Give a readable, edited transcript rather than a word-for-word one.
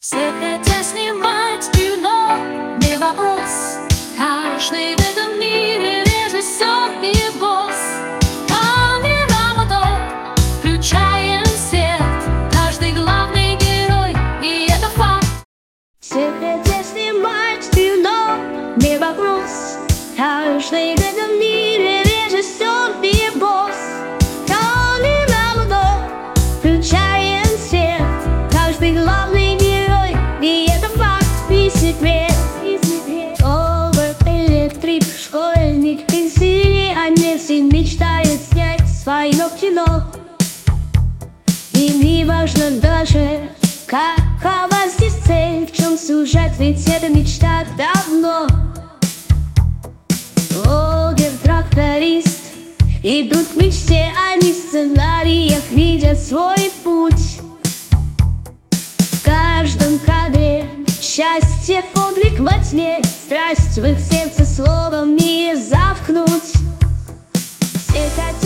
Все хотят снимать кино, не вопрос. Каждый в этом мире режиссер и босс. Камера, мотор, включаем свет. Каждый главный герой, и это факт. Все хотят снимать кино, не вопрос. Каждый в этом мире режиссер и босс. Камера, мотор, включаем свет. Каждый главный герой, и это факт и секрет. Овер, электрик, школьник, пенсионер, они все мечтают снять свое кино. И не важно даже, какова здесь цель, в чем сюжет, ведь это мечта давно. Блогер, тракторист идут к мечте, они в сценариях видят свой путь. В каждом кадре счастье, подвиг во тьме, страсть в их сердце словом не заткнуть. Все хотят